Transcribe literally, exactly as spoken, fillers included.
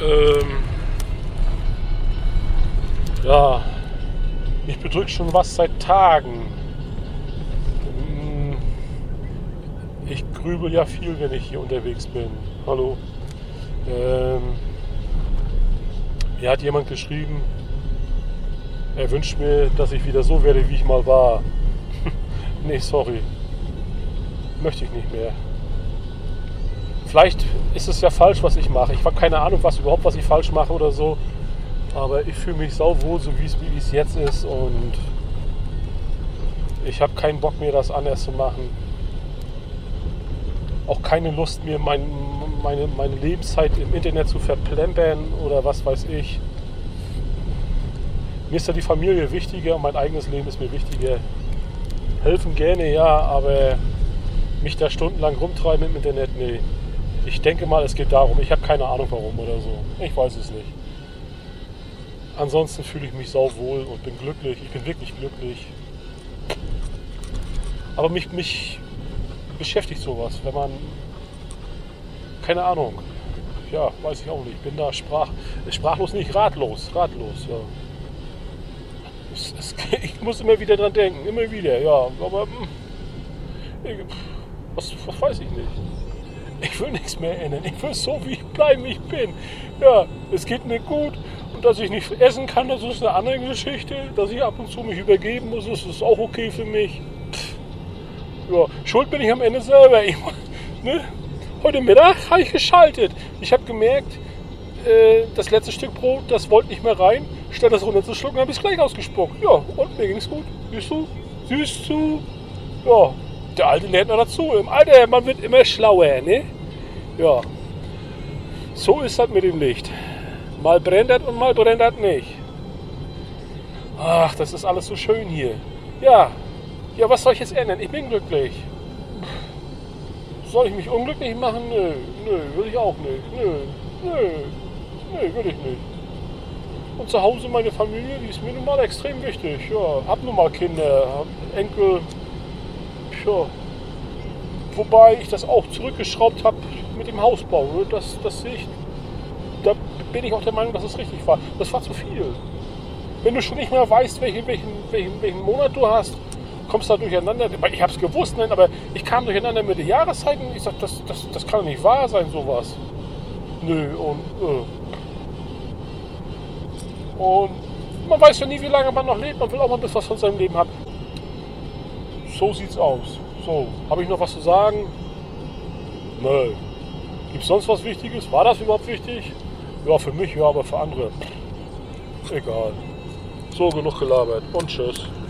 Ähm, ja, mich bedrückt schon was seit Tagen. Hm, Ich grübel ja viel, wenn ich hier unterwegs bin. Hallo. Ähm, mir hat jemand geschrieben, er wünscht mir, dass ich wieder so werde, wie ich mal war. Nee, sorry. Möchte ich nicht mehr. Vielleicht ist es ja falsch, was ich mache. Ich habe keine Ahnung, was überhaupt, was ich falsch mache oder so. Aber ich fühle mich sauwohl, so wie es, wie es jetzt ist. Und ich habe keinen Bock, mir das anders zu machen. Auch keine Lust, mir mein, meine, meine Lebenszeit im Internet zu verplempern oder was weiß ich. Mir ist ja die Familie wichtiger und mein eigenes Leben ist mir wichtiger. Helfen gerne, ja, aber mich da stundenlang rumtreiben im Internet, nee. Ich denke mal, es geht darum. Ich habe keine Ahnung warum oder so. Ich weiß es nicht. Ansonsten fühle ich mich sauwohl und bin glücklich. Ich bin wirklich glücklich. Aber mich, mich beschäftigt sowas, wenn man... Keine Ahnung. Ja, weiß ich auch nicht. Ich bin da sprach, sprachlos nicht, ratlos. Ratlos, ja. Es, es, ich muss immer wieder dran denken. Immer wieder, ja. Aber... Ich, was, was weiß ich nicht. Ich will nichts mehr ändern. Ich will so, wie ich bleiben, wie ich bin. Ja, es geht mir gut. Und dass ich nicht essen kann, das ist eine andere Geschichte. Dass ich ab und zu mich übergeben muss, das ist auch okay für mich. Pff. Ja, schuld bin ich am Ende selber. Ich, ne? Heute Mittag habe ich geschaltet. Ich habe gemerkt, äh, das letzte Stück Brot, das wollte nicht mehr rein. Statt das runterzuschlucken, habe ich es gleich ausgespuckt. Ja, und mir ging es gut. Siehst du? Siehst du? Ja. Der Alte lernt noch dazu. Im Alter, man wird immer schlauer, ne? Ja. So ist das mit dem Licht. Mal brennt das und mal brennt das nicht. Ach, das ist alles so schön hier. Ja. Ja, was soll ich jetzt ändern? Ich bin glücklich. Soll ich mich unglücklich machen? Nö. Nö, will ich auch nicht. Nö. Nö. Nö, will ich nicht. Und zu Hause meine Familie, die ist mir nun mal extrem wichtig. Ja, hab nun mal Kinder, hab Enkel. Ja. Wobei ich das auch zurückgeschraubt habe mit dem Hausbau. Das, das sehe ich, da bin ich auch der Meinung, dass es richtig war. Das war zu viel. Wenn du schon nicht mehr weißt, welchen, welchen, welchen, welchen Monat du hast, kommst du da durcheinander. Ich habe es gewusst, nein, aber ich kam durcheinander mit den Jahreszeiten. Ich sage, das, das, das kann doch nicht wahr sein, sowas. Nö, und, äh. und man weiß ja nie, wie lange man noch lebt. Man will auch mal ein bisschen was von seinem Leben haben. So sieht's aus. So, habe ich noch was zu sagen? Nö. Gibt's sonst was Wichtiges? War das überhaupt wichtig? Ja, für mich ja, aber für andere. Egal. So, genug gelabert und tschüss.